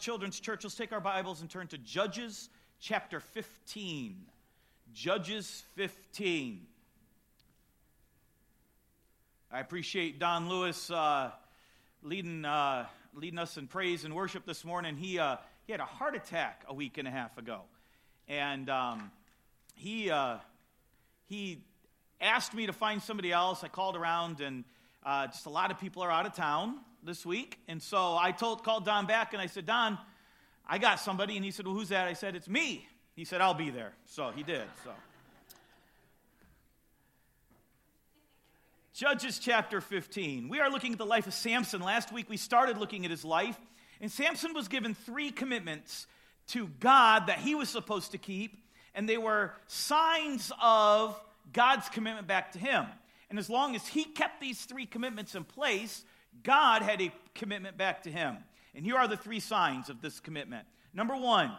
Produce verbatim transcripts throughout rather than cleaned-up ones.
Children's Church, let's take our Bibles and turn to Judges chapter fifteen. Judges fifteen. I appreciate Don Lewis uh, leading uh, leading us in praise and worship this morning. He uh, he had a heart attack a week and a half ago, and um, he uh, he asked me to find somebody else. I called around, and uh, just a lot of people are out of town this week, and so I told called Don back, and I said, Don, I got somebody, and he said, well, who's that? I said, it's me. He said, I'll be there. So he did. So Judges chapter fifteen. We are looking at the life of Samson. Last week we started looking at his life, and Samson was given three commitments to God that he was supposed to keep, and they were signs of God's commitment back to him. And as long as he kept these three commitments in place, God had a commitment back to him. And here are the three signs of this commitment. Number one,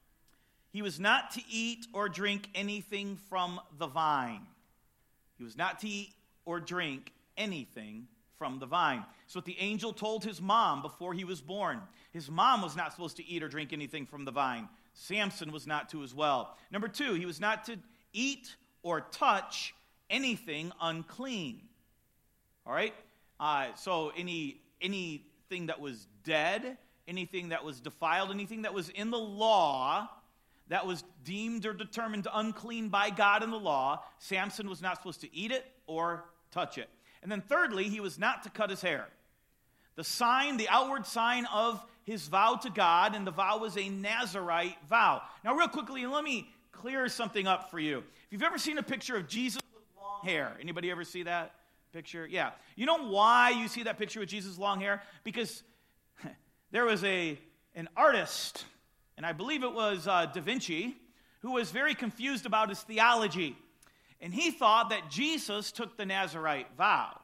he was not to eat or drink anything from the vine. He was not to eat or drink anything from the vine. That's what the angel told his mom before he was born. His mom was not supposed to eat or drink anything from the vine. Samson was not to as well. Number two, he was not to eat or touch anything unclean. All right? Uh, so any anything that was dead, anything that was defiled, anything that was in the law that was deemed or determined unclean by God in the law, Samson was not supposed to eat it or touch it. And then thirdly, he was not to cut his hair. The sign, the outward sign of his vow to God, and the vow was a Nazirite vow. Now real quickly, let me clear something up for you. If you've ever seen a picture of Jesus with long hair, anybody ever see that picture? Yeah. You know why you see that picture with Jesus' long hair? Because there was a an artist, and I believe it was uh, Da Vinci, who was very confused about his theology. And he thought that Jesus took the Nazirite vow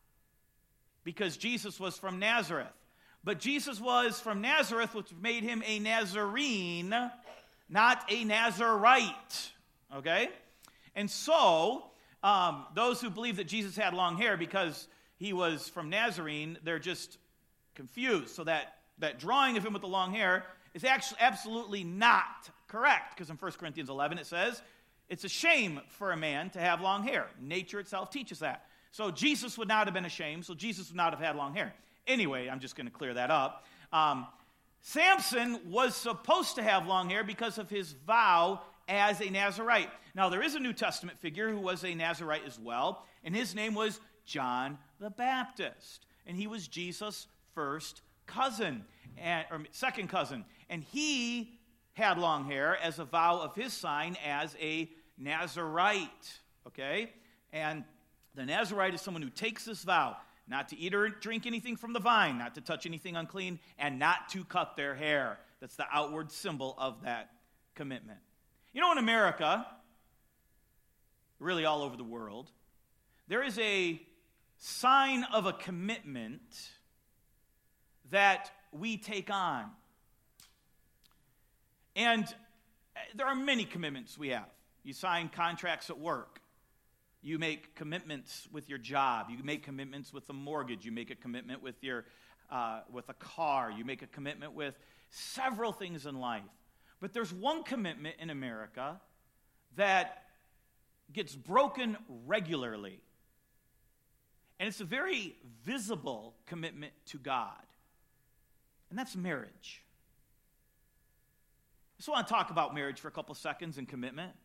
because Jesus was from Nazareth. But Jesus was from Nazareth, which made him a Nazarene, not a Nazirite. Okay? And so, um, those who believe that Jesus had long hair because he was from Nazarene, they're just confused. So that, that drawing of him with the long hair is actually absolutely not correct. Because in First Corinthians eleven it says, it's a shame for a man to have long hair. Nature itself teaches that. So Jesus would not have been ashamed, so Jesus would not have had long hair. Anyway, I'm just going to clear that up. Um, Samson was supposed to have long hair because of his vow as a Nazirite. Now, there is a New Testament figure who was a Nazirite as well, and his name was John the Baptist. And he was Jesus' first cousin, and, or second cousin. And he had long hair as a vow of his sign as a Nazirite. Okay? And the Nazirite is someone who takes this vow not to eat or drink anything from the vine, not to touch anything unclean, and not to cut their hair. That's the outward symbol of that commitment. You know, in America, really all over the world, there is a sign of a commitment that we take on. And there are many commitments we have. You sign contracts at work. You make commitments with your job. You make commitments with the mortgage. You make a commitment with your uh, with a car. You make a commitment with several things in life. But there's one commitment in America that gets broken regularly. And it's a very visible commitment to God. And that's marriage. I just want to talk about marriage for a couple seconds and commitment.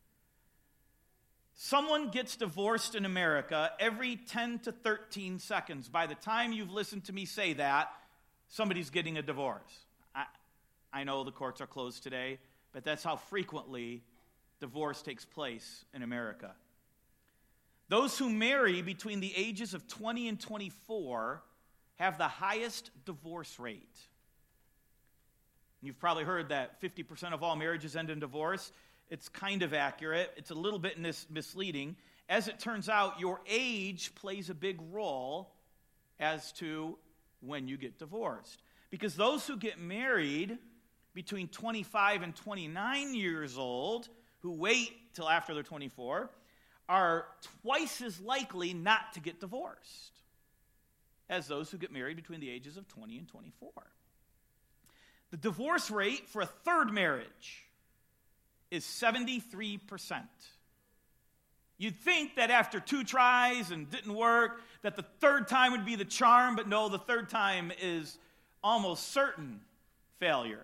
Someone gets divorced in America every ten to thirteen seconds. By the time you've listened to me say that, somebody's getting a divorce. I, I know the courts are closed today, but that's how frequently divorce takes place in America. Those who marry between the ages of twenty and twenty-four have the highest divorce rate. You've probably heard that fifty percent of all marriages end in divorce. It's kind of accurate. It's a little bit mis- misleading. As it turns out, your age plays a big role as to when you get divorced. Because those who get married between twenty-five and twenty-nine years old, who wait till after they're twenty-four, are twice as likely not to get divorced as those who get married between the ages of twenty and twenty-four. The divorce rate for a third marriage is seventy-three percent. You'd think that after two tries and didn't work, that the third time would be the charm, but no, the third time is almost certain failure.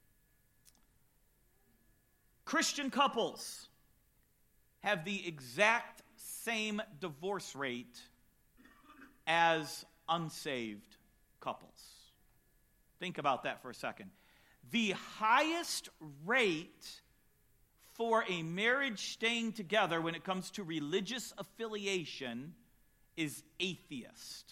Christian couples have the exact same divorce rate as unsaved couples. Think about that for a second. The highest rate for a marriage staying together when it comes to religious affiliation is atheist.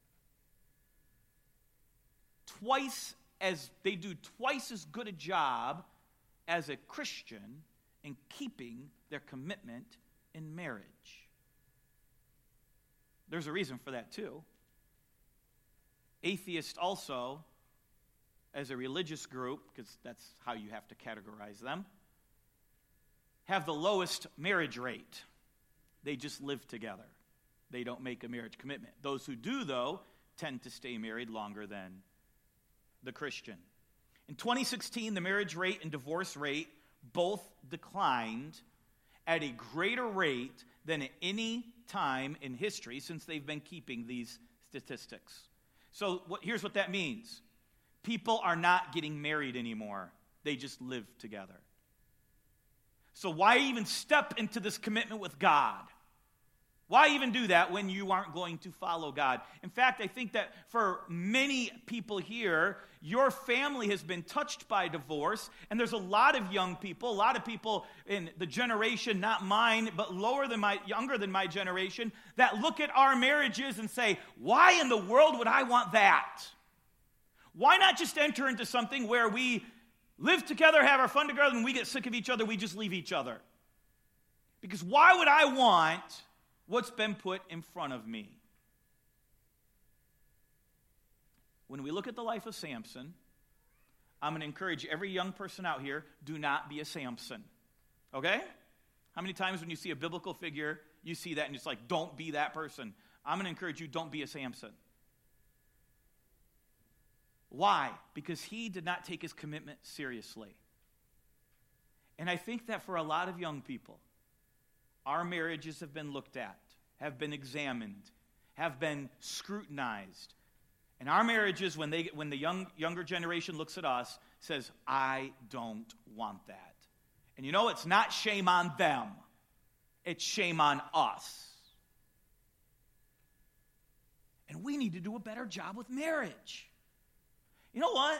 Twice as they do twice as good a job as a Christian in keeping their commitment in marriage. There's a reason for that too. Atheists also, as a religious group, because that's how you have to categorize them, have the lowest marriage rate. They just live together. They don't make a marriage commitment. Those who do, though, tend to stay married longer than the Christian. In twenty sixteen, the marriage rate and divorce rate both declined at a greater rate than at any time in history since they've been keeping these statistics. So what, here's what that means. People are not getting married anymore. They just live together. So why even step into this commitment with God? Why even do that when you aren't going to follow God? In fact, I think that for many people here, your family has been touched by divorce, and there's a lot of young people, a lot of people in the generation, not mine, but lower than my, younger than my generation, that look at our marriages and say, why in the world would I want that? Why not just enter into something where we live together, have our fun together, and when we get sick of each other, we just leave each other? Because why would I want what's been put in front of me? When we look at the life of Samson, I'm going to encourage every young person out here, do not be a Samson. Okay? How many times when you see a biblical figure, you see that and it's like, don't be that person? I'm going to encourage you, don't be a Samson. Why? Because he did not take his commitment seriously. And I think that for a lot of young people, our marriages have been looked at, have been examined, have been scrutinized. And our marriages, when they when the young younger generation looks at us, says, I don't want that. And you know, it's not shame on them. It's shame on us. And we need to do a better job with marriage. You know what?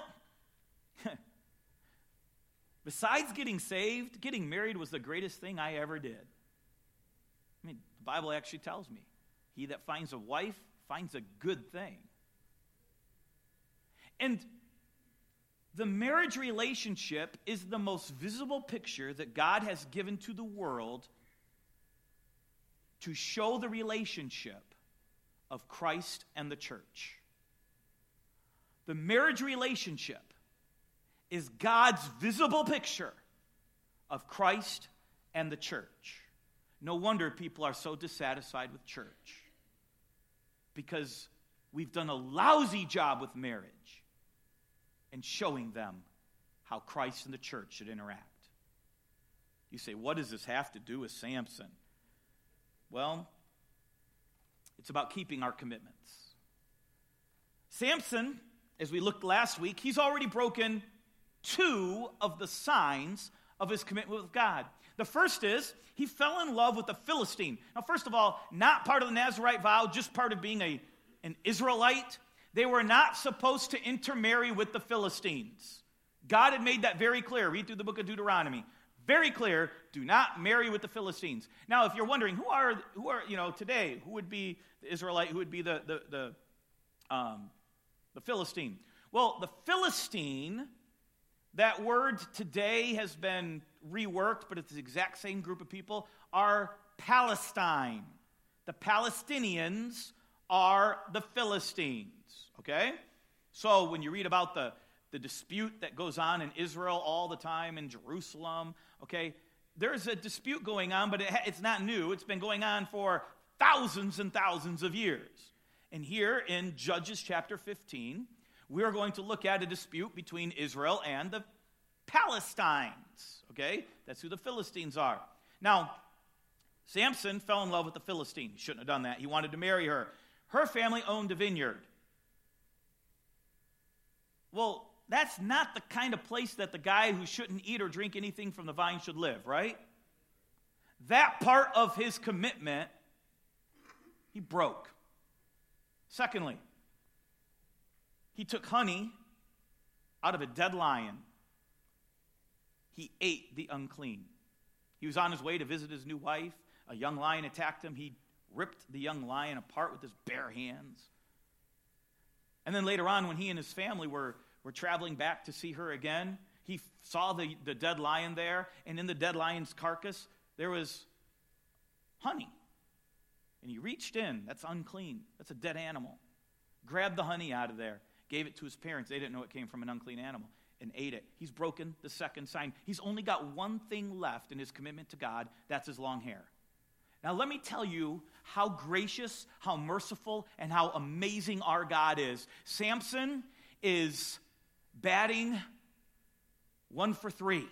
Besides getting saved, getting married was the greatest thing I ever did. I mean, the Bible actually tells me, he that finds a wife finds a good thing. And the marriage relationship is the most visible picture that God has given to the world to show the relationship of Christ and the church. The marriage relationship is God's visible picture of Christ and the church. No wonder people are so dissatisfied with church, because we've done a lousy job with marriage and showing them how Christ and the church should interact. You say, what does this have to do with Samson? Well, it's about keeping our commitments. Samson, as we looked last week, he's already broken two of the signs of his commitment with God. The first is he fell in love with a Philistine. Now, first of all, not part of the Nazirite vow, just part of being a, an Israelite. They were not supposed to intermarry with the Philistines. God had made that very clear. Read through the book of Deuteronomy. Very clear, do not marry with the Philistines. Now, if you're wondering, who are, who are you know, today, who would be the Israelite, who would be the, the, the, um, the Philistine? Well, the Philistine, that word today has been reworked, but it's the exact same group of people, are Palestine. The Palestinians are the Philistines, okay? So when you read about the, the dispute that goes on in Israel all the time, in Jerusalem, okay, there's a dispute going on, but it ha- it's not new. It's been going on for thousands and thousands of years. And here in Judges chapter fifteen, we're going to look at a dispute between Israel and the Palestines. Okay? That's who the Philistines are. Now, Samson fell in love with the Philistine. He shouldn't have done that. He wanted to marry her. Her family owned a vineyard. Well, that's not the kind of place that the guy who shouldn't eat or drink anything from the vine should live, right? That part of his commitment, he broke. Secondly, he took honey out of a dead lion. He ate the unclean. He was on his way to visit his new wife. A young lion attacked him. He ripped the young lion apart with his bare hands. And then later on, when he and his family were, were traveling back to see her again, he saw the, the dead lion there, and in the dead lion's carcass, there was honey. And he reached in. That's unclean. That's a dead animal. Grabbed the honey out of there, gave it to his parents. They didn't know it came from an unclean animal, and ate it. He's broken the second sign. He's only got one thing left in his commitment to God. That's his long hair. Now, let me tell you how gracious, how merciful, and how amazing our God is. Samson is batting one for three.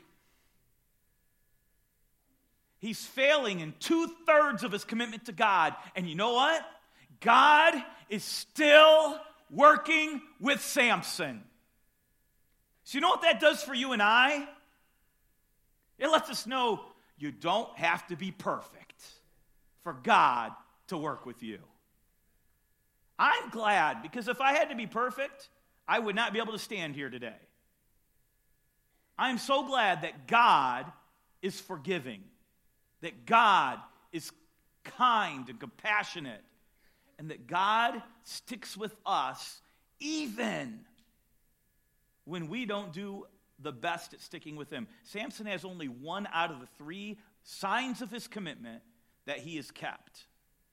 He's failing in two-thirds of his commitment to God. And you know what? God is still working with Samson. So you know what that does for you and I? It lets us know you don't have to be perfect for God to work with you. I'm glad, because if I had to be perfect, I would not be able to stand here today. I'm so glad that God is forgiving, that God is kind and compassionate, and that God sticks with us even when we don't do the best at sticking with him. Samson has only one out of the three signs of his commitment that he has kept.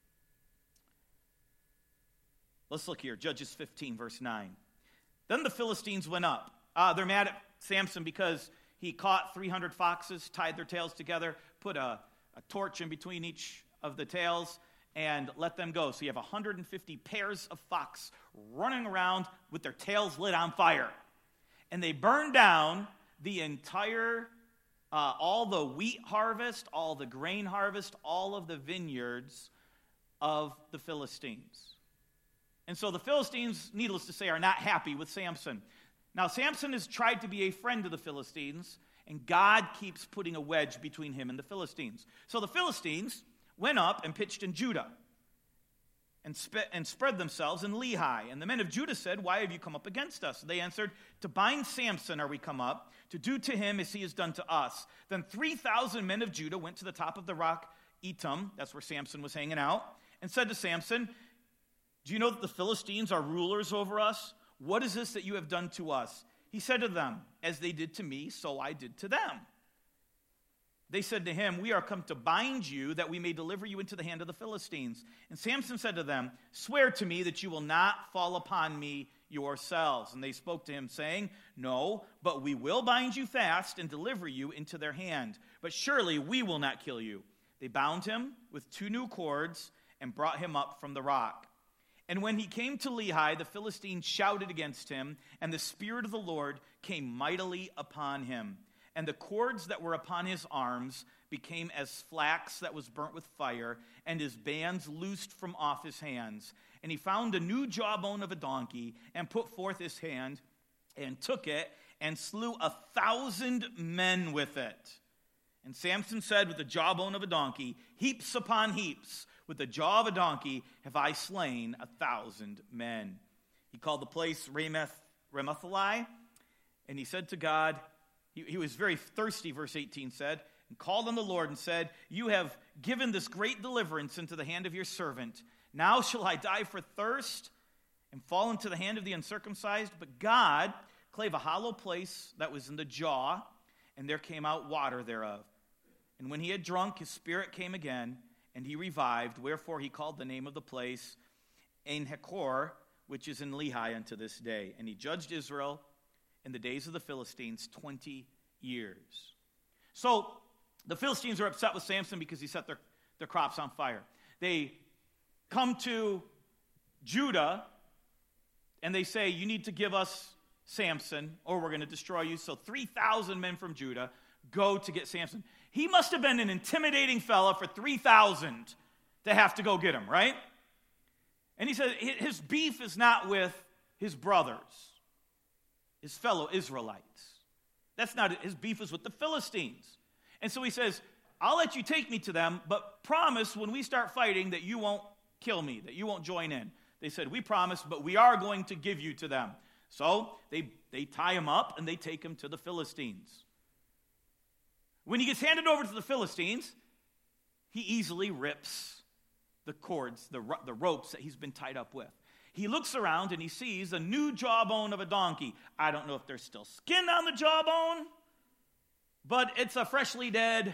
Let's look here, Judges fifteen, verse nine. Then the Philistines went up. Uh, they're mad at Samson because he caught three hundred foxes, tied their tails together, put a, a torch in between each of the tails, and let them go. So you have one hundred fifty pairs of fox running around with their tails lit on fire. And they burned down the entire, uh, all the wheat harvest, all the grain harvest, all of the vineyards of the Philistines. And so the Philistines, needless to say, are not happy with Samson. Now, Samson has tried to be a friend to the Philistines, and God keeps putting a wedge between him and the Philistines. So the Philistines went up and pitched in Judah and, spe- and spread themselves in Lehi. And the men of Judah said, "Why have you come up against us?" They answered, "To bind Samson are we come up, to do to him as he has done to us." Then three thousand men of Judah went to the top of the rock Etam, that's where Samson was hanging out, and said to Samson, "Do you know that the Philistines are rulers over us? What is this that you have done to us?" He said to them, "As they did to me, so I did to them." They said to him, "We are come to bind you, that we may deliver you into the hand of the Philistines." And Samson said to them, "Swear to me that you will not fall upon me yourselves." And they spoke to him, saying, "No, but we will bind you fast and deliver you into their hand. But surely we will not kill you." They bound him with two new cords and brought him up from the rock. And when he came to Lehi, the Philistines shouted against him, and the Spirit of the Lord came mightily upon him. And the cords that were upon his arms became as flax that was burnt with fire, and his bands loosed from off his hands. And he found a new jawbone of a donkey, and put forth his hand, and took it, and slew a thousand men with it. And Samson said, with the jawbone of a donkey, heaps upon heaps, with the jaw of a donkey have I slain a thousand men. He called the place Ramoth, Ramothali, and he said to God, he, he was very thirsty, verse eighteen said, and called on the Lord and said, "You have given this great deliverance into the hand of your servant. Now shall I die for thirst and fall into the hand of the uncircumcised?" But God clave a hollow place that was in the jaw, and there came out water thereof. And when he had drunk, his spirit came again, and he revived, wherefore he called the name of the place En-Hakkore, which is in Lehi unto this day. And he judged Israel in the days of the Philistines twenty years. So the Philistines are upset with Samson because he set their, their crops on fire. They come to Judah and they say, you need to give us Samson or we're going to destroy you. So three thousand men from Judah go to get Samson. He must have been an intimidating fella for three thousand to have to go get him, right? And he said his beef is not with his brothers, his fellow Israelites. That's not it. His beef is with the Philistines. And so he says, I'll let you take me to them, but promise when we start fighting that you won't kill me, that you won't join in. They said, we promise, but we are going to give you to them. So they, they tie him up and they take him to the Philistines. When he gets handed over to the Philistines, he easily rips the cords, the, the ropes that he's been tied up with. He looks around and he sees a new jawbone of a donkey. I don't know if there's still skin on the jawbone, but it's a freshly dead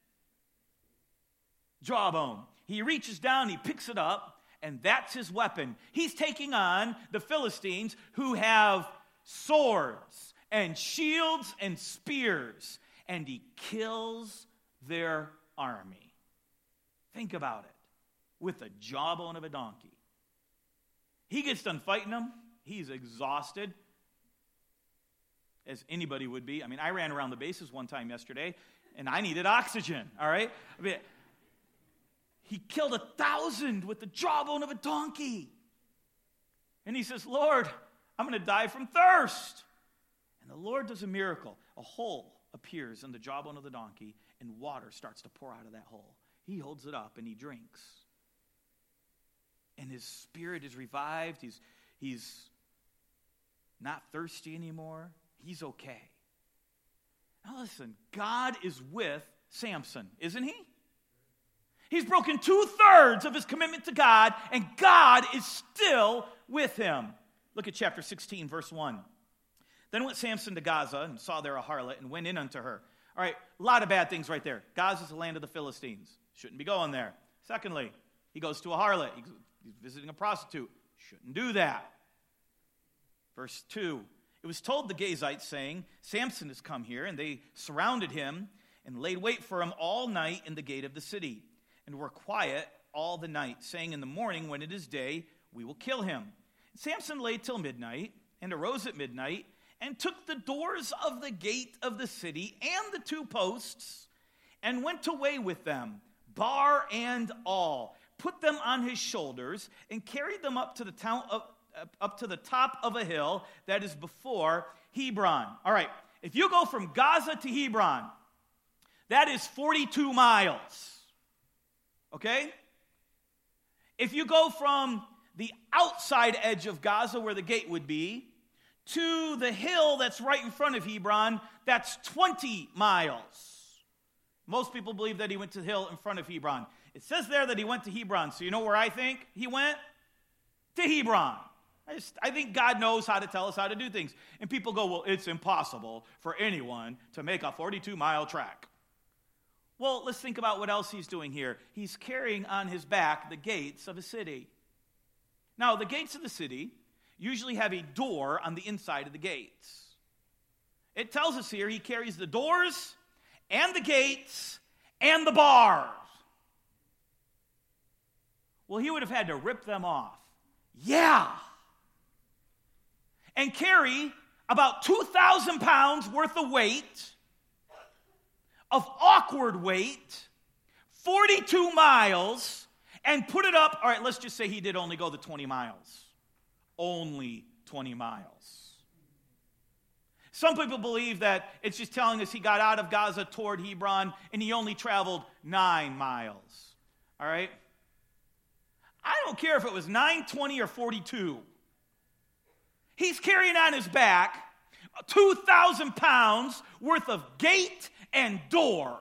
jawbone. He reaches down, he picks it up, and that's his weapon. He's taking on the Philistines who have swords and shields and spears, and he kills their army. Think about it. With the jawbone of a donkey. He gets done fighting them. He's exhausted, as anybody would be. I mean, I ran around the bases one time yesterday, and I needed oxygen, all right? I mean, he killed a thousand with the jawbone of a donkey. And he says, Lord, I'm going to die from thirst. And the Lord does a miracle. A hole appears in the jawbone of the donkey, and water starts to pour out of that hole. He holds it up, and he drinks. And his spirit is revived. He's, he's not thirsty anymore. He's okay. Now listen, God is with Samson, isn't he? He's broken two-thirds of his commitment to God, and God is still with him. Look at chapter sixteen, verse one. Then went Samson to Gaza and saw there a harlot and went in unto her. All right, a lot of bad things right there. Gaza's the land of the Philistines. Shouldn't be going there. Secondly, he goes to a harlot. He's visiting a prostitute. Shouldn't do that. Verse two, it was told the Gazites, saying, Samson has come here, and they surrounded him and laid wait for him all night in the gate of the city, and were quiet all the night, saying, in the morning, when it is day, we will kill him. And Samson lay till midnight, and arose at midnight, and took the doors of the gate of the city and the two posts, and went away with them, bar and all, put them on his shoulders, and carried them up to the town of, up to the top of a hill that is before Hebron. All right, if you go from Gaza to Hebron, that is forty-two miles. Okay? If you go from the outside edge of Gaza, where the gate would be, to the hill that's right in front of Hebron, that's twenty miles. Most people believe that he went to the hill in front of Hebron. It says there that he went to Hebron, so you know where I think he went? To Hebron. I, just, I think God knows how to tell us how to do things. And people go, well, it's impossible for anyone to make a forty-two mile trek. Well, let's think about what else he's doing here. He's carrying on his back the gates of a city. Now, the gates of the city usually have a door on the inside of the gates. It tells us here he carries the doors and the gates and the bars. Well, he would have had to rip them off. Yeah. And carry about two thousand pounds worth of weight, of awkward weight, forty-two miles, and put it up. All right, let's just say he did only go the twenty miles. Only twenty miles. Some people believe that it's just telling us he got out of Gaza toward Hebron and he only traveled nine miles. All right? I don't care if it was nine, twenty, or forty-two. He's carrying on his back two thousand pounds worth of gate and door.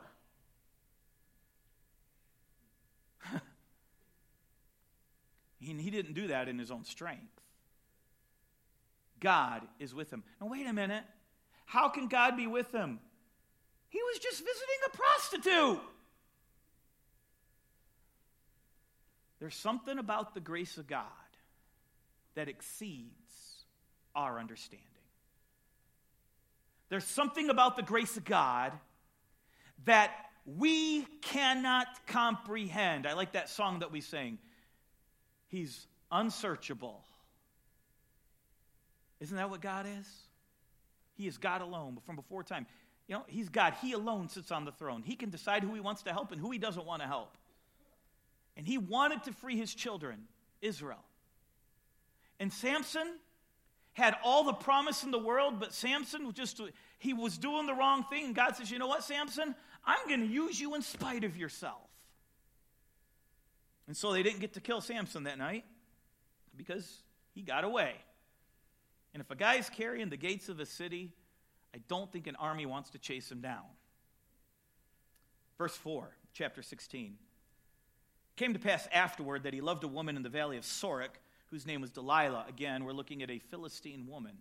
he, he didn't do that in his own strength. God is with him. Now, wait a minute. How can God be with him? He was just visiting a prostitute. There's something about the grace of God that exceeds our understanding. There's something about the grace of God that we cannot comprehend. I like that song that we sang. He's unsearchable. Isn't that what God is? He is God alone from before time. You know, he's God. He alone sits on the throne. He can decide who he wants to help and who he doesn't want to help. And he wanted to free his children, Israel. And Samson had all the promise in the world, but Samson was just, he was doing the wrong thing. And God says, you know what, Samson? I'm going to use you in spite of yourself. And so they didn't get to kill Samson that night because he got away. And if a guy's carrying the gates of a city, I don't think an army wants to chase him down. Verse four, chapter sixteen. It came to pass afterward that he loved a woman in the valley of Sorek, whose name was Delilah. Again, we're looking at a Philistine woman.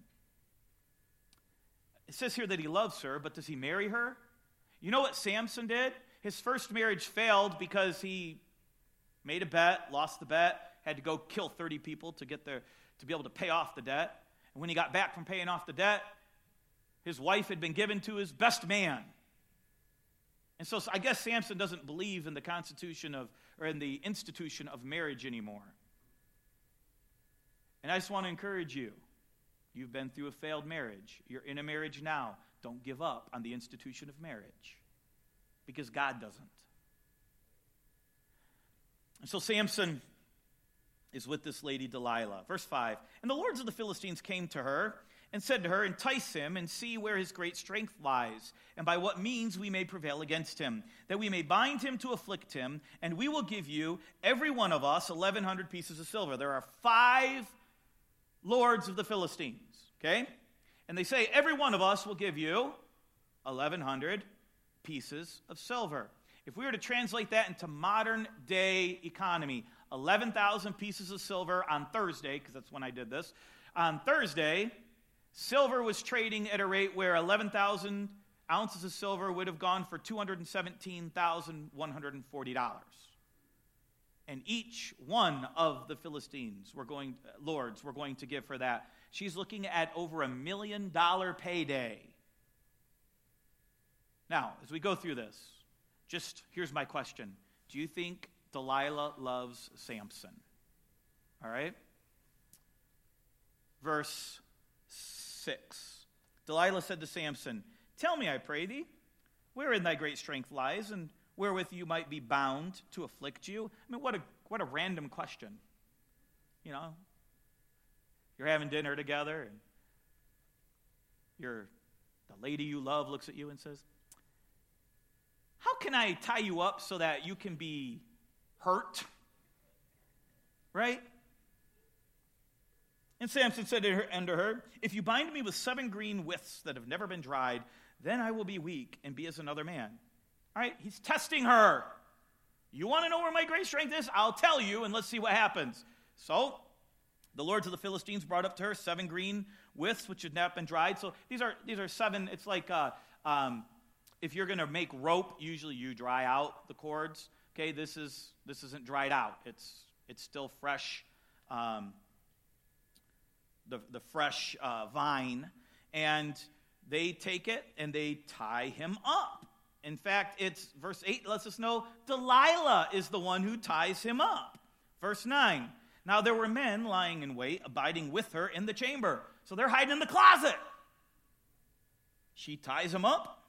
It says here that he loves her, but does he marry her? You know what Samson did? His first marriage failed because he made a bet, lost the bet, had to go kill thirty people to get there to be able to pay off the debt. And when he got back from paying off the debt, his wife had been given to his best man. And so, so I guess Samson doesn't believe in the constitution of, or in the institution of marriage anymore. And I just want to encourage you. You've been through a failed marriage. You're in a marriage now. Don't give up on the institution of marriage. Because God doesn't. And so Samson is with this lady Delilah. Verse five. And the lords of the Philistines came to her and said to her, entice him and see where his great strength lies, and by what means we may prevail against him, that we may bind him to afflict him, and we will give you, every one of us, eleven hundred pieces of silver. There are five lords of the Philistines, okay? And they say, every one of us will give you eleven hundred pieces of silver. If we were to translate that into modern day economy, eleven thousand pieces of silver on Thursday, because that's when I did this, on Thursday, silver was trading at a rate where eleven thousand ounces of silver would have gone for two hundred seventeen thousand one hundred forty dollars. And each one of the Philistines were going, lords were going to give her that. She's looking at over a million dollar payday. Now, as we go through this, just here's my question. Do you think Delilah loves Samson? All right? Verse six. Delilah said to Samson, tell me, I pray thee, wherein thy great strength lies, and wherewith you might be bound to afflict you? I mean, what a what a random question. You know, you're having dinner together, and your the lady you love looks at you and says, how can I tie you up so that you can be hurt? Right? And Samson said to her, unto her, if you bind me with seven green withs that have never been dried, then I will be weak and be as another man. All right, he's testing her. You want to know where my great strength is? I'll tell you, and let's see what happens. So, the lords of the Philistines brought up to her seven green withs, which had not been dried. So these are these are seven. It's like uh, um, if you're going to make rope, usually you dry out the cords. Okay, this is this isn't dried out. It's it's still fresh. Um, the the fresh uh, vine, and they take it and they tie him up. In fact, it's verse eight lets us know Delilah is the one who ties him up. Verse nine. Now there were men lying in wait, abiding with her in the chamber. So they're hiding in the closet. She ties him up.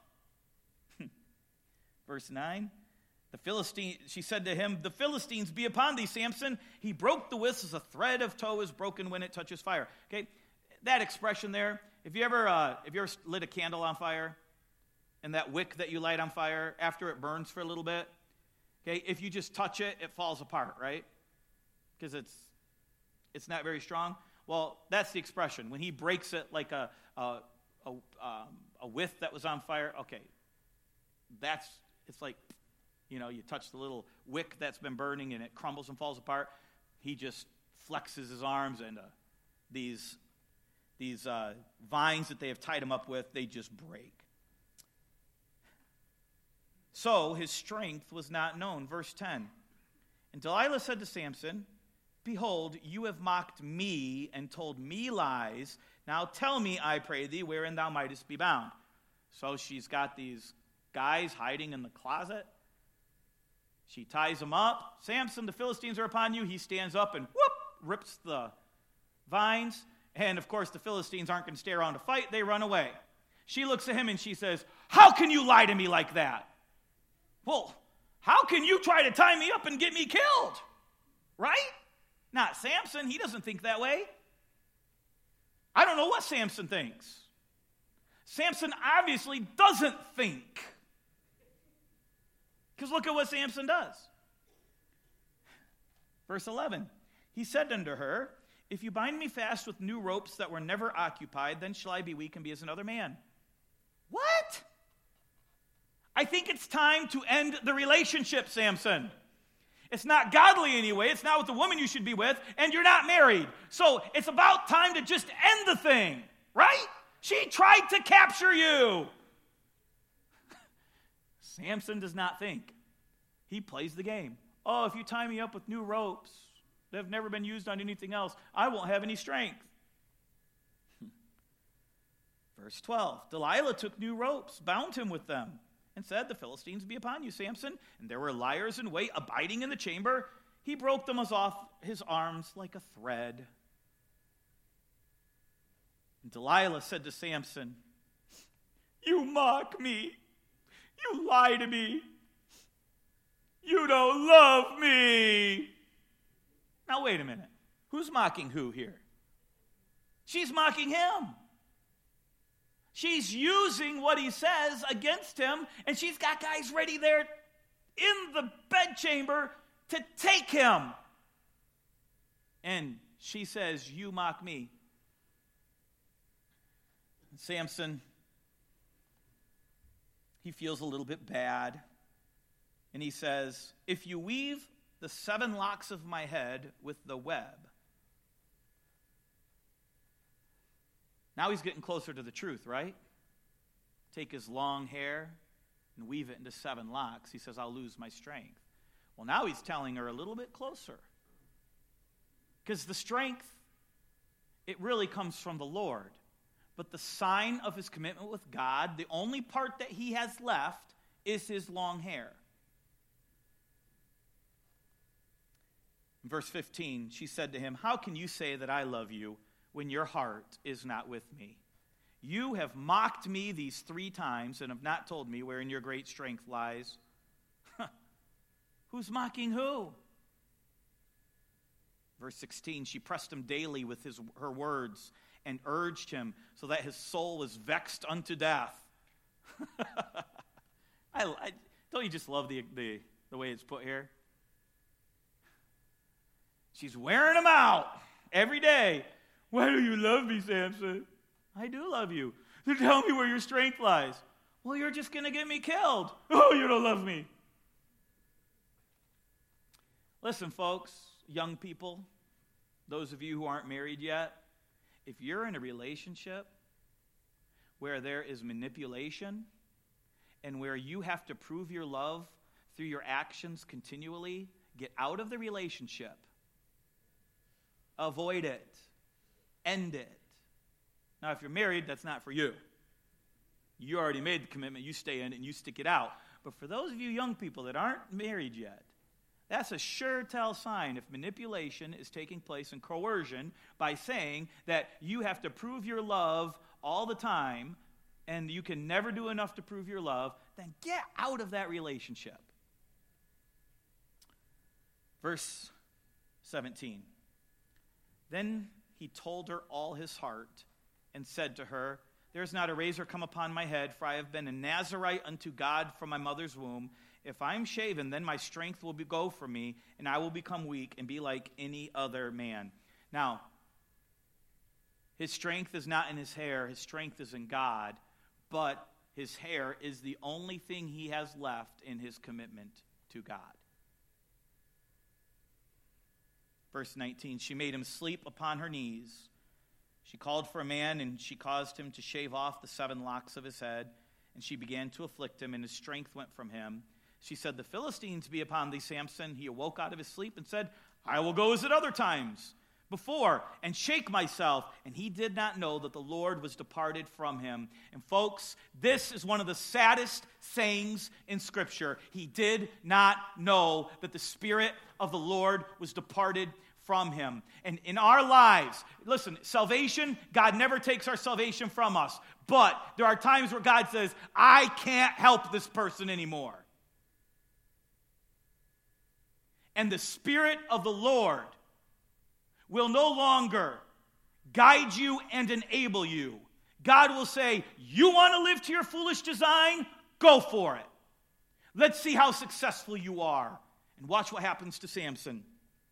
Verse nine. The Philistine, she said to him, the Philistines be upon thee, Samson. He broke the withs as a thread of tow is broken when it touches fire. Okay, that expression there. If you ever, uh, if you ever lit a candle on fire, and that wick that you light on fire, after it burns for a little bit, okay, if you just touch it, it falls apart, right? Because it's it's not very strong. Well, that's the expression. When he breaks it like a a a, um, a with that was on fire, okay, that's it's like, you know, you touch the little wick that's been burning and it crumbles and falls apart. He just flexes his arms, and uh, these these uh, vines that they have tied him up with, they just break. So his strength was not known. Verse ten. And Delilah said to Samson, behold, you have mocked me and told me lies. Now tell me, I pray thee, wherein thou mightest be bound. So she's got these guys hiding in the closet. She ties him up. Samson, the Philistines are upon you. He stands up and whoop, rips the vines. And, of course, the Philistines aren't going to stay around to fight. They run away. She looks at him and she says, how can you lie to me like that? Well, how can you try to tie me up and get me killed? Right? Not Samson. He doesn't think that way. I don't know what Samson thinks. Samson obviously doesn't think. Because look at what Samson does. Verse eleven. He said unto her, if you bind me fast with new ropes that were never occupied, then shall I be weak and be as another man. What? I think it's time to end the relationship, Samson. It's not godly anyway. It's not with the woman you should be with, and you're not married. So it's about time to just end the thing, right? She tried to capture you. Samson does not think. He plays the game. Oh, if you tie me up with new ropes that have never been used on anything else, I won't have any strength. Verse twelve, Delilah took new ropes, bound him with them, and said, the Philistines be upon you, Samson. And there were liars in wait, abiding in the chamber. He broke them off his arms like a thread. And Delilah said to Samson, you mock me. You lie to me. You don't love me. Now, wait a minute. Who's mocking who here? She's mocking him. She's using what he says against him, and she's got guys ready there in the bedchamber to take him. And she says, you mock me. And Samson, he feels a little bit bad. And he says, if you weave the seven locks of my head with the web. Now he's getting closer to the truth, right? Take his long hair and weave it into seven locks. He says, I'll lose my strength. Well, now he's telling her a little bit closer. Because the strength, it really comes from the Lord. But the sign of his commitment with God, the only part that he has left is his long hair. In verse fifteen, she said to him, how can you say that I love you when your heart is not with me? You have mocked me these three times and have not told me wherein your great strength lies. Who's mocking who? Verse sixteen, she pressed him daily with his, her words and urged him so that his soul was vexed unto death. I, I, don't you just love the, the, the way it's put here? She's wearing him out every day. Why do you love me, Samson? I do love you. Then tell me where your strength lies. Well, you're just going to get me killed. Oh, you don't love me. Listen, folks, young people, those of you who aren't married yet, if you're in a relationship where there is manipulation and where you have to prove your love through your actions continually, get out of the relationship. Avoid it. End it. Now, if you're married, that's not for you. You already made the commitment. You stay in it and you stick it out. But for those of you young people that aren't married yet, that's a sure tell sign if manipulation is taking place in coercion by saying that you have to prove your love all the time and you can never do enough to prove your love, then get out of that relationship. Verse seventeen. Then he told her all his heart and said to her, there is not a razor come upon my head, for I have been a Nazirite unto God from my mother's womb. If I am shaven, then my strength will be, go from me, and I will become weak and be like any other man. Now, his strength is not in his hair. His strength is in God. But his hair is the only thing he has left in his commitment to God. Verse nineteen, she made him sleep upon her knees. She called for a man, and she caused him to shave off the seven locks of his head. And she began to afflict him, and his strength went from him. She said, the Philistines be upon thee, Samson. He awoke out of his sleep and said, I will go as at other times before and shake myself. And he did not know that the Lord was departed from him. And folks, this is one of the saddest sayings in Scripture. He did not know that the Spirit of the Lord was departed from him. And in our lives, listen, salvation, God never takes our salvation from us. But there are times where God says, I can't help this person anymore. And the Spirit of the Lord will no longer guide you and enable you. God will say, you want to live to your foolish design? Go for it. Let's see how successful you are. And watch what happens to Samson.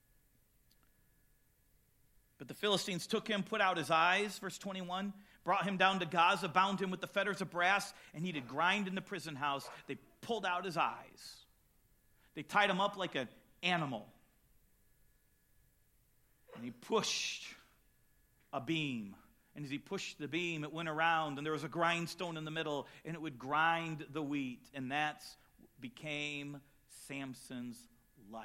But the Philistines took him, put out his eyes, verse twenty-one, brought him down to Gaza, bound him with the fetters of brass, and he did grind in the prison house. They pulled out his eyes. They tied him up like an animal. And he pushed a beam. And as he pushed the beam, it went around, and there was a grindstone in the middle, and it would grind the wheat. And that became Samson's life.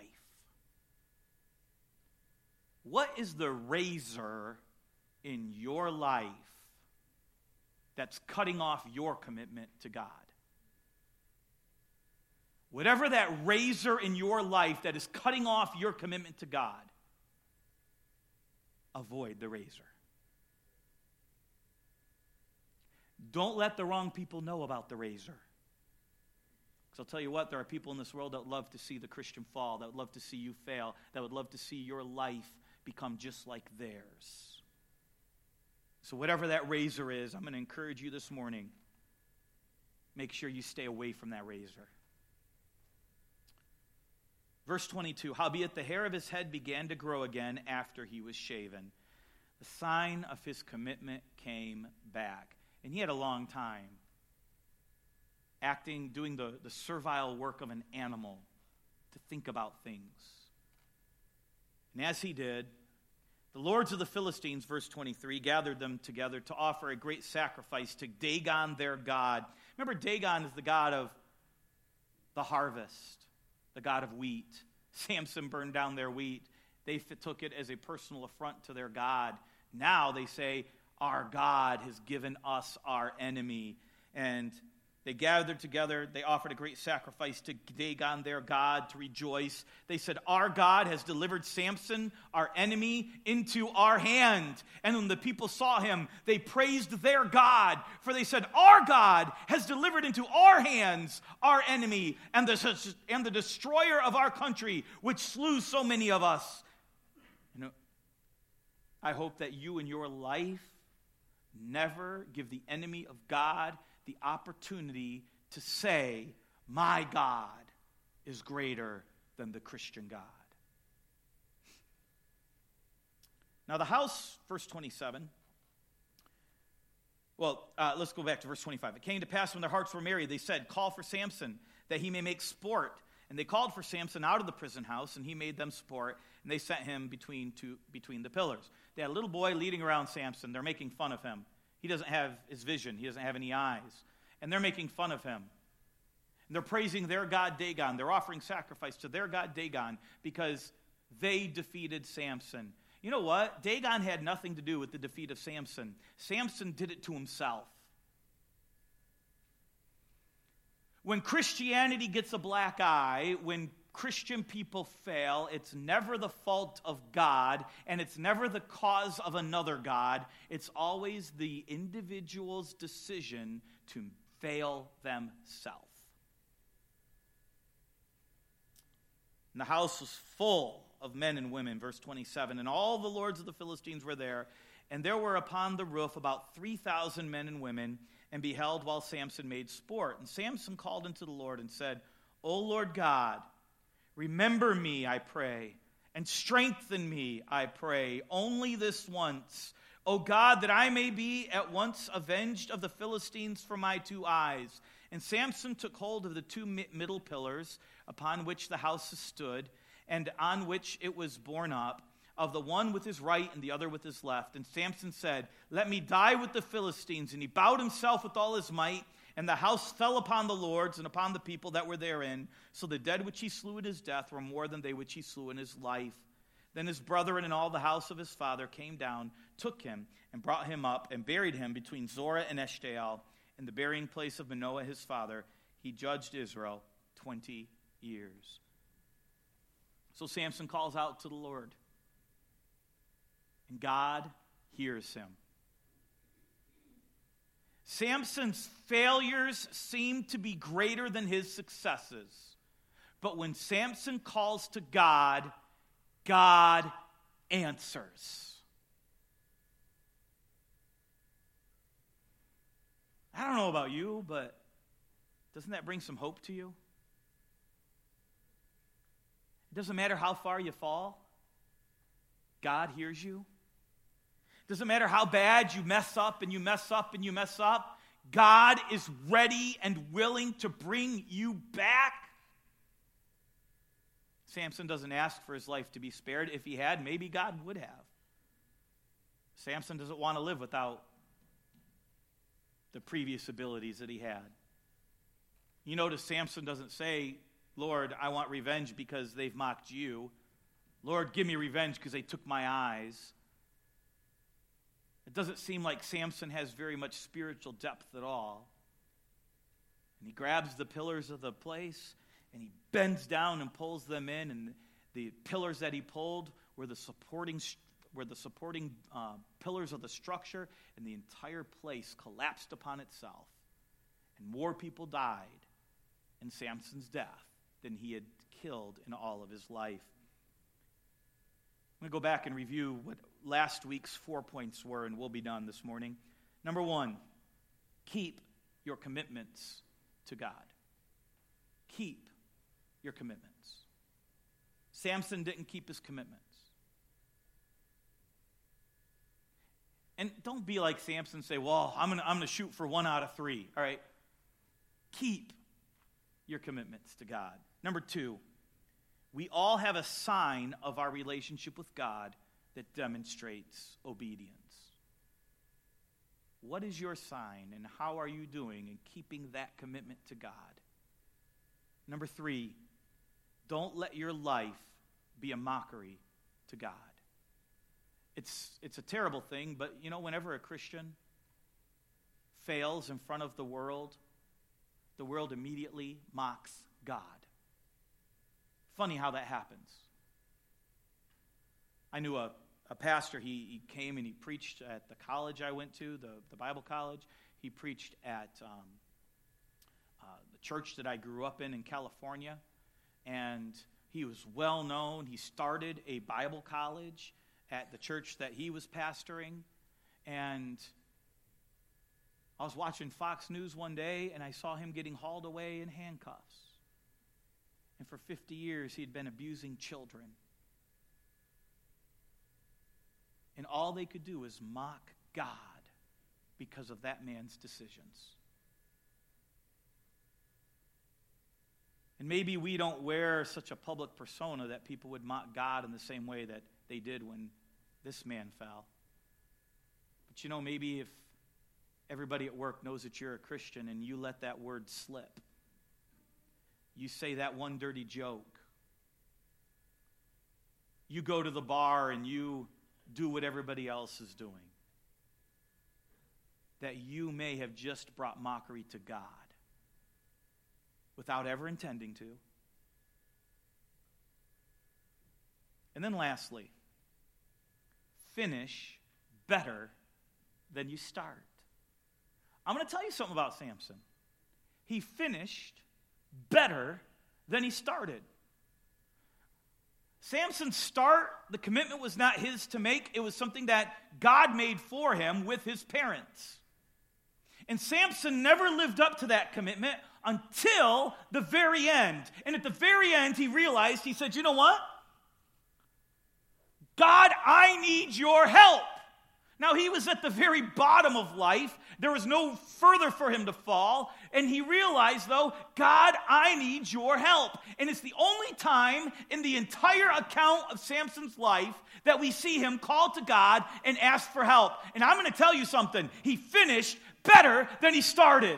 What is the razor in your life that's cutting off your commitment to God? Whatever that razor in your life that is cutting off your commitment to God, avoid the razor. Don't let the wrong people know about the razor. Because I'll tell you what, there are people in this world that would love to see the Christian fall, that would love to see you fail, that would love to see your life become just like theirs. So whatever that razor is, I'm going to encourage you this morning, make sure you stay away from that razor. Verse twenty-two, howbeit the hair of his head began to grow again after he was shaven. The sign of his commitment came back. And he had a long time acting, doing the, the servile work of an animal to think about things. And as he did, the lords of the Philistines, verse twenty-three, gathered them together to offer a great sacrifice to Dagon, their god. Remember, Dagon is the god of the harvest, the god of wheat. Samson burned down their wheat. They took it as a personal affront to their god. Now they say, our God has given us our enemy. And they gathered together. They offered a great sacrifice to Dagon, their god, to rejoice. They said, our God has delivered Samson, our enemy, into our hand. And when the people saw him, they praised their God. For they said, our God has delivered into our hands our enemy and the, and the destroyer of our country, which slew so many of us. You know, I hope that you in your life never give the enemy of God the opportunity to say, my God is greater than the Christian God. Now the house, verse twenty-seven. Well, uh, let's go back to verse twenty-five. It came to pass when their hearts were merry, they said, call for Samson, that he may make sport. And they called for Samson out of the prison house, and he made them sport, and they set him between two, between the pillars. They had a little boy leading around Samson. They're making fun of him. He doesn't have his vision. He doesn't have any eyes. And they're making fun of him. And they're praising their god Dagon. They're offering sacrifice to their god Dagon because they defeated Samson. You know what? Dagon had nothing to do with the defeat of Samson. Samson did it to himself. When Christianity gets a black eye, when Christian people fail, it's never the fault of God, and it's never the cause of another God. It's always the individual's decision to fail themselves. And the house was full of men and women, verse twenty-seven, and all the lords of the Philistines were there, and there were upon the roof about three thousand men and women, and beheld while Samson made sport. And Samson called unto the Lord and said, O Lord God, remember me, I pray, and strengthen me, I pray, only this once. O God, that I may be at once avenged of the Philistines for my two eyes. And Samson took hold of the two middle pillars upon which the house stood, and on which it was borne up, of the one with his right and the other with his left. And Samson said, let me die with the Philistines. And he bowed himself with all his might, and the house fell upon the lords and upon the people that were therein. So the dead which he slew in his death were more than they which he slew in his life. Then his brethren and all the house of his father came down, took him, and brought him up, and buried him between Zorah and Eshtaol, in the burying place of Manoah his father. He judged Israel twenty years. So Samson calls out to the Lord. And God hears him. Samson's failures seem to be greater than his successes. But when Samson calls to God, God answers. I don't know about you, but doesn't that bring some hope to you? It doesn't matter how far you fall, God hears you. It doesn't matter how bad you mess up and you mess up and you mess up, God is ready and willing to bring you back. Samson doesn't ask for his life to be spared. If he had, maybe God would have. Samson doesn't want to live without the previous abilities that he had. You notice Samson doesn't say, Lord, I want revenge because they've mocked you. Lord, give me revenge because they took my eyes. It doesn't seem like Samson has very much spiritual depth at all. And he grabs the pillars of the place, and he bends down and pulls them in, and the pillars that he pulled were the supporting were the supporting uh, pillars of the structure, and the entire place collapsed upon itself. And more people died in Samson's death than he had killed in all of his life. I'm going to go back and review what last week's four points were, and we'll be done this morning. Number one, keep your commitments to God. Keep your commitments. Samson didn't keep his commitments. And don't be like Samson and say, well, I'm going to I'm going to shoot for one out of three. All right. Keep your commitments to God. Number two, we all have a sign of our relationship with God that demonstrates obedience. What is your sign, and how are you doing in keeping that commitment to God? Number three, don't let your life be a mockery to God. It's, it's a terrible thing, but you know, whenever a Christian fails in front of the world, the world immediately mocks God. Funny how that happens. I knew a, a pastor, he, he came and he preached at the college I went to, the, the Bible college. He preached at um, uh, the church that I grew up in in California, and he was well known. He started a Bible college at the church that he was pastoring, and I was watching Fox News one day, and I saw him getting hauled away in handcuffs. And for fifty years, he had been abusing children. And all they could do was mock God because of that man's decisions. And maybe we don't wear such a public persona that people would mock God in the same way that they did when this man fell. But you know, maybe if everybody at work knows that you're a Christian and you let that word slip, you say that one dirty joke, you go to the bar and you do what everybody else is doing, that you may have just brought mockery to God without ever intending to. And then lastly, finish better than you start. I'm going to tell you something about Samson. He finished better than he started. Samson's start, the commitment was not his to make. It was something that God made for him with his parents. And Samson never lived up to that commitment until the very end. And at the very end, he realized, he said, you know what? God, I need your help. Now, he was at the very bottom of life. There was no further for him to fall. And he realized, though, God, I need your help. And it's the only time in the entire account of Samson's life that we see him call to God and ask for help. And I'm going to tell you something. He finished better than he started.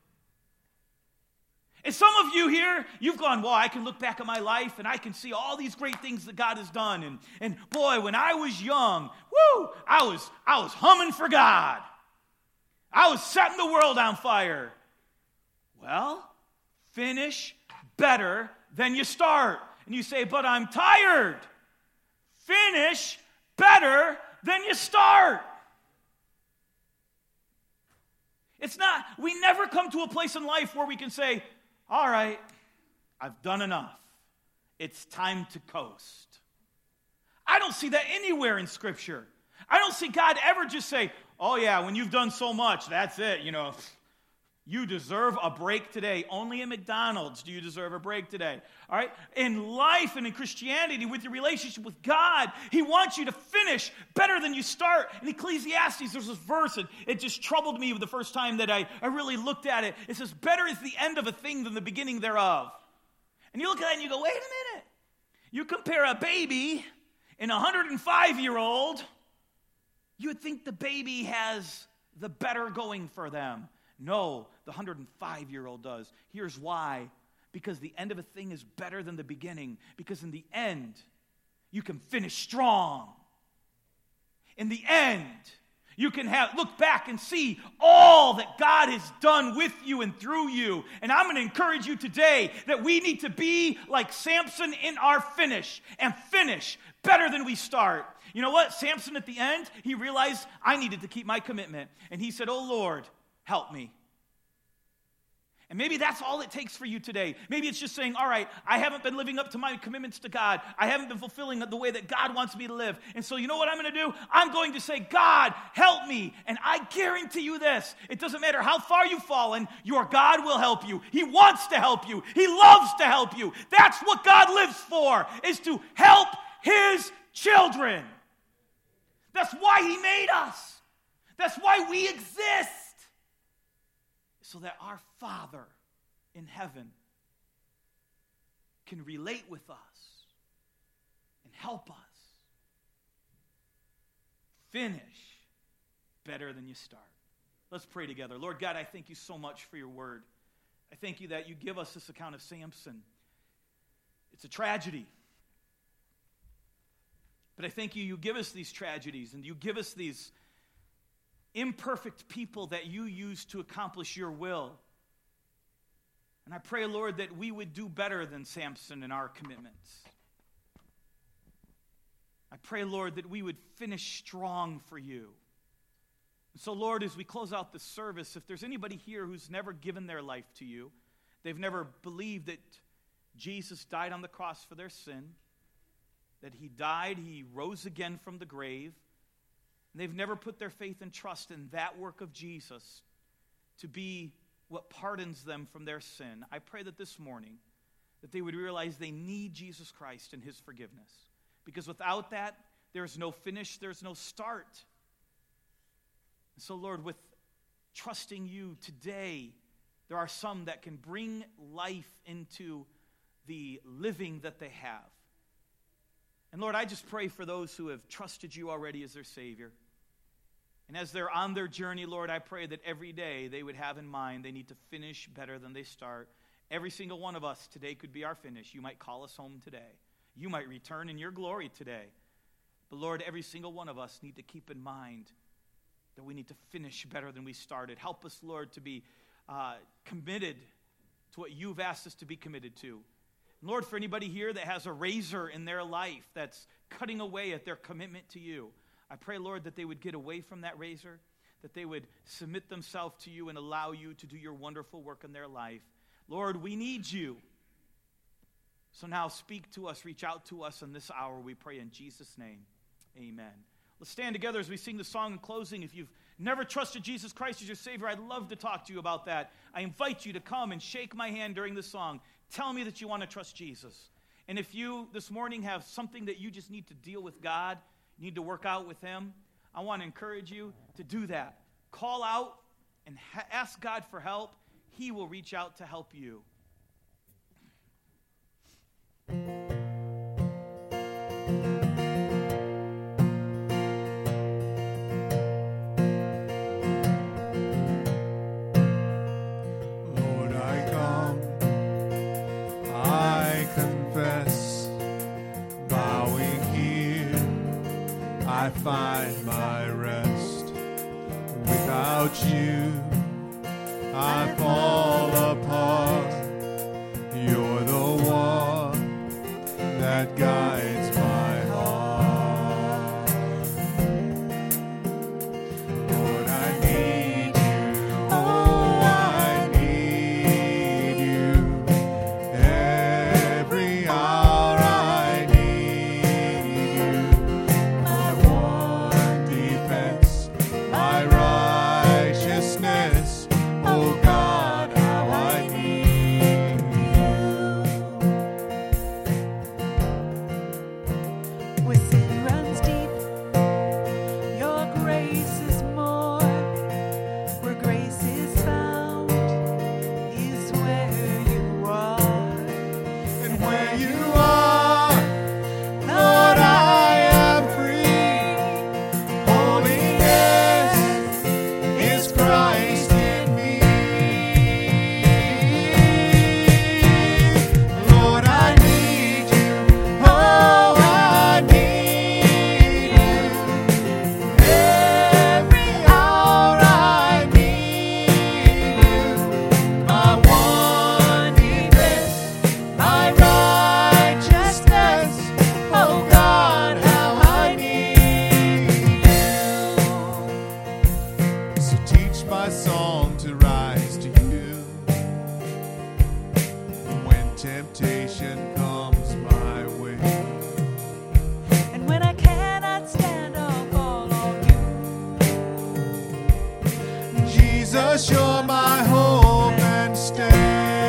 And some of you here, you've gone, well, I can look back at my life and I can see all these great things that God has done. And, and boy, when I was young, woo, I was, I was humming for God. I was setting the world on fire. Well, finish better than you start. And you say, but I'm tired. Finish better than you start. It's not, we never come to a place in life where we can say, all right, I've done enough. It's time to coast. I don't see that anywhere in Scripture. I don't see God ever just say, oh yeah, when you've done so much, that's it, you know. You deserve a break today. Only at McDonald's do you deserve a break today. All right? In life and in Christianity, with your relationship with God, He wants you to finish better than you start. In Ecclesiastes, there's this verse, and it just troubled me the first time that I, I really looked at it. It says, better is the end of a thing than the beginning thereof. And you look at that and you go, wait a minute. You compare a baby and a one hundred five-year-old, you would think the baby has the better going for them. No, the one hundred five-year-old does. Here's why. Because the end of a thing is better than the beginning. Because in the end, you can finish strong. In the end, you can have look back and see all that God has done with you and through you. And I'm going to encourage you today that we need to be like Samson in our finish and finish better than we start. You know what? Samson at the end, he realized I needed to keep my commitment. And he said, oh Lord, help me. And maybe that's all it takes for you today. Maybe it's just saying, all right, I haven't been living up to my commitments to God. I haven't been fulfilling the way that God wants me to live. And so you know what I'm going to do? I'm going to say, God, help me. And I guarantee you this. It doesn't matter how far you've fallen, your God will help you. He wants to help you. He loves to help you. That's what God lives for, is to help His children. That's why He made us. That's why we exist. So that our Father in heaven can relate with us and help us finish better than you start. Let's pray together. Lord God, I thank you so much for your word. I thank you that you give us this account of Samson. It's a tragedy. But I thank you, you give us these tragedies and you give us these imperfect people that you use to accomplish your will. And I pray, Lord, that we would do better than Samson in our commitments. I pray, Lord, that we would finish strong for you. And so, Lord, as we close out this service, if there's anybody here who's never given their life to you, they've never believed that Jesus died on the cross for their sin, that he died, he rose again from the grave, and they've never put their faith and trust in that work of Jesus to be what pardons them from their sin. I pray that this morning that they would realize they need Jesus Christ and his forgiveness. Because without that, there's no finish, there's no start. And so, Lord, with trusting you today, there are some that can bring life into the living that they have. And Lord, I just pray for those who have trusted you already as their Savior. And as they're on their journey, Lord, I pray that every day they would have in mind they need to finish better than they start. Every single one of us today could be our finish. You might call us home today. You might return in your glory today. But Lord, every single one of us need to keep in mind that we need to finish better than we started. Help us, Lord, to be uh, committed to what you've asked us to be committed to. And Lord, for anybody here that has a razor in their life that's cutting away at their commitment to you, I pray, Lord, that they would get away from that razor, that they would submit themselves to you and allow you to do your wonderful work in their life. Lord, we need you. So now speak to us, reach out to us in this hour, we pray in Jesus' name. Amen. Let's stand together as we sing the song in closing. If you've never trusted Jesus Christ as your Savior, I'd love to talk to you about that. I invite you to come and shake my hand during the song. Tell me that you want to trust Jesus. And if you this morning have something that you just need to deal with God, you need to work out with him, I want to encourage you to do that. Call out and ha- ask God for help. He will reach out to help you. Lord, I come, I confess, bowing here, I find my rest. Without you, I fall apart. You're the one that guides my heart. temptation comes my way. And when I cannot stand, I'll call on you. Jesus, you're my hope and stay.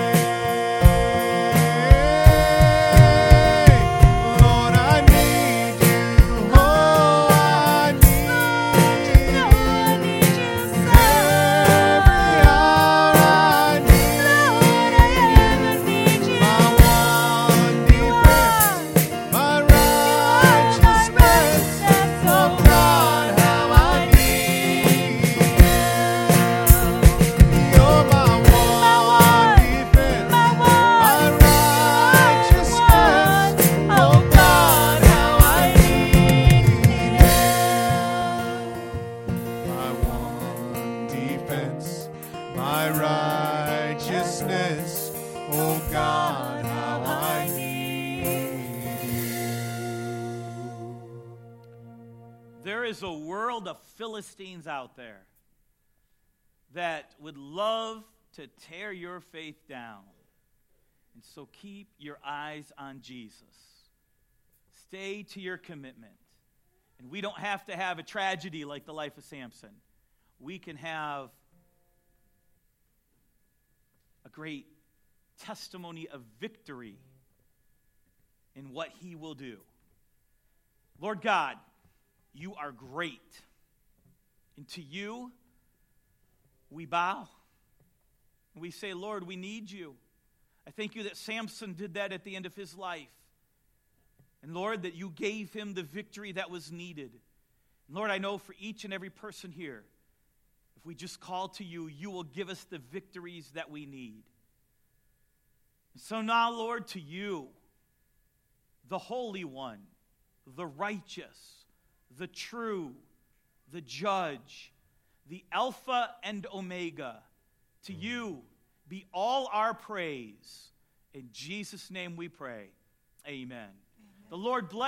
Lord, I need you. Oh, I need you. Every hour I need you. My one defense, my righteousness. Oh God, how I need you. You're my one defense, my righteousness. Oh God, how I need you. My one defense, my righteousness. Oh God, how I need you. There is a world of Philistines out there that would love to tear your faith down. And so keep your eyes on Jesus. Stay to your commitment. And we don't have to have a tragedy like the life of Samson. We can have a great testimony of victory in what he will do. Lord God, you are great. And to you, we bow. And we say, Lord, we need you. I thank you that Samson did that at the end of his life. And Lord, that you gave him the victory that was needed. And Lord, I know for each and every person here, if we just call to you, you will give us the victories that we need. And so now, Lord, to you, the Holy One, the righteous, the true, the judge, the Alpha and Omega, to you be all our praise. In Jesus' name we pray. Amen. Amen. The Lord bless